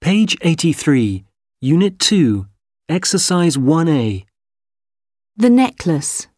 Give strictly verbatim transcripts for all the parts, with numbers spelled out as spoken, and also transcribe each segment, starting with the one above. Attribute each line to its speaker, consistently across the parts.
Speaker 1: Page eighty-three, Unit two, Exercise one A.
Speaker 2: The necklace.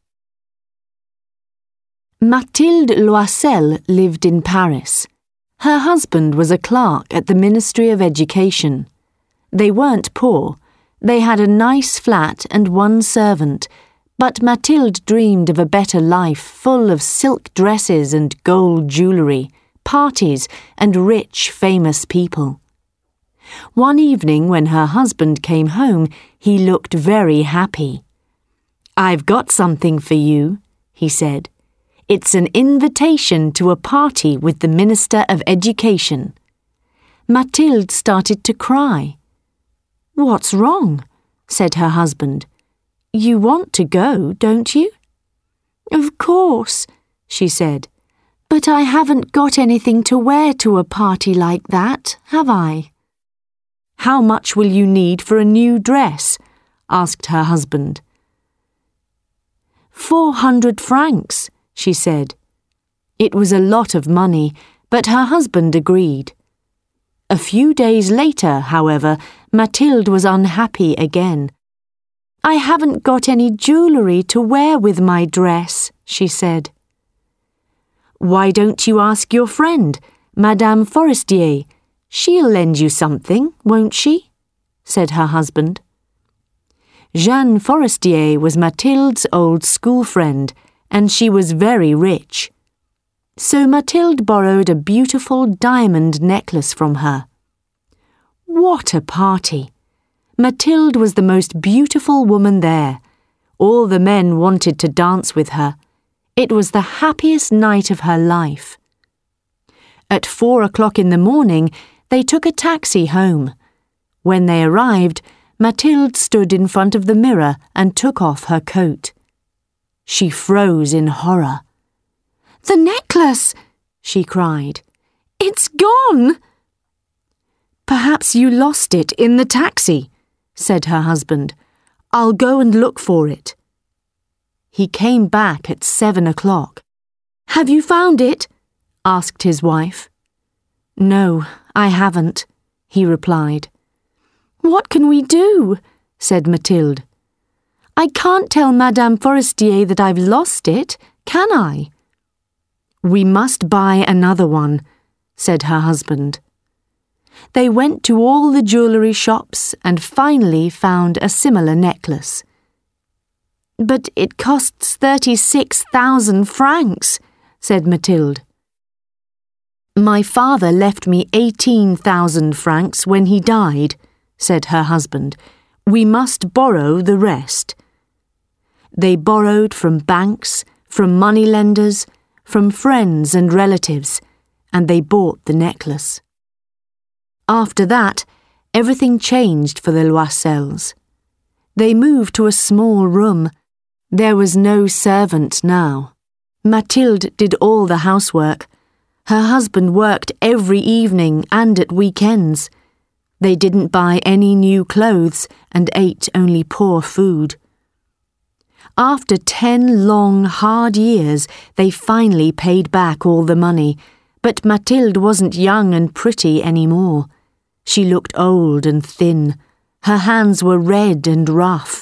Speaker 2: Mathilde Loisel lived in Paris. Her husband was a clerk at the Ministry of Education. They weren't poor. They had a nice flat and one servant, but Mathilde dreamed of a better life full of silk dresses and gold jewellery, parties and rich, famous people. One evening when her husband came home, he looked very happy. "I've got something for you," he said. "It's an invitation to a party with the Minister of Education." Mathilde started to cry. "What's wrong?" said her husband. "You want to go, don't you?" "Of course," she said. "But I haven't got anything to wear to a party like that, have I?" "How much will you need for a new dress?" asked her husband. Four hundred francs, she said. It was a lot of money, but her husband agreed. A few days later, however, Mathilde was unhappy again. "I haven't got any jewellery to wear with my dress," she said. "Why don't you ask your friend, Madame Forestier? She'll lend you something, won't she?" said her husband. Jeanne Forestier was Mathilde's old school friend, and she was very rich. So Mathilde borrowed a beautiful diamond necklace from her. What a party! Mathilde was the most beautiful woman there. All the men wanted to dance with her. It was the happiest night of her life. At four o'clock in the morning, they took a taxi home. When they arrived, Mathilde stood in front of the mirror and took off her coat. She froze in horror. "The necklace!" she cried. "It's gone!" "Perhaps you lost it in the taxi," said her husband. "I'll go and look for it." He came back at seven o'clock. "Have you found it?" asked his wife. "No, I haven't," he replied. "What can we do?" said Mathilde. "I can't tell Madame Forestier that I've lost it, can I?" "We must buy another one," said her husband. They went to all the jewellery shops and finally found a similar necklace. "But it costs thirty-six thousand francs," said Mathilde. "My father left me eighteen thousand francs when he died," said her husband. "We must borrow the rest." They borrowed from banks, from moneylenders, from friends and relatives, and they bought the necklace. After that, everything changed for the Loisels. They moved to a small room. There was no servant now. Mathilde did all the housework. Her husband worked every evening and at weekends. They didn't buy any new clothes and ate only poor food. After ten long, hard years, they finally paid back all the money, but Mathilde wasn't young and pretty anymore. She looked old and thin. Her hands were red and rough.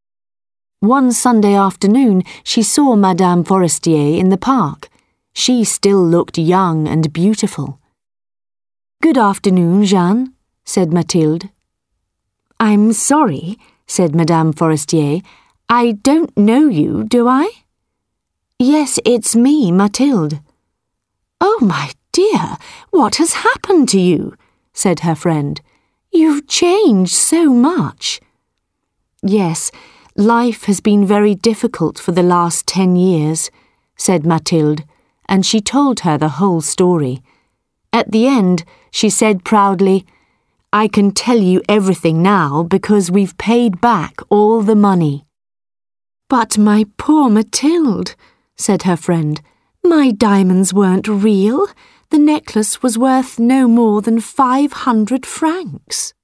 Speaker 2: One Sunday afternoon, she saw Madame Forestier in the park. She still looked young and beautiful. "Good afternoon, Jeanne," said Mathilde. "I'm sorry," said Madame Forestier. "I don't know you, do I?" "Yes, it's me, Mathilde." "Oh, my dear, what has happened to you?" said her friend. "You've changed so much." "Yes, life has been very difficult for the last ten years," said Mathilde, and she told her the whole story. At the end, she said proudly, "I can tell you everything now because we've paid back all the money." "But my poor Mathilde," said her friend, "my diamonds weren't real. The necklace was worth no more than five hundred francs."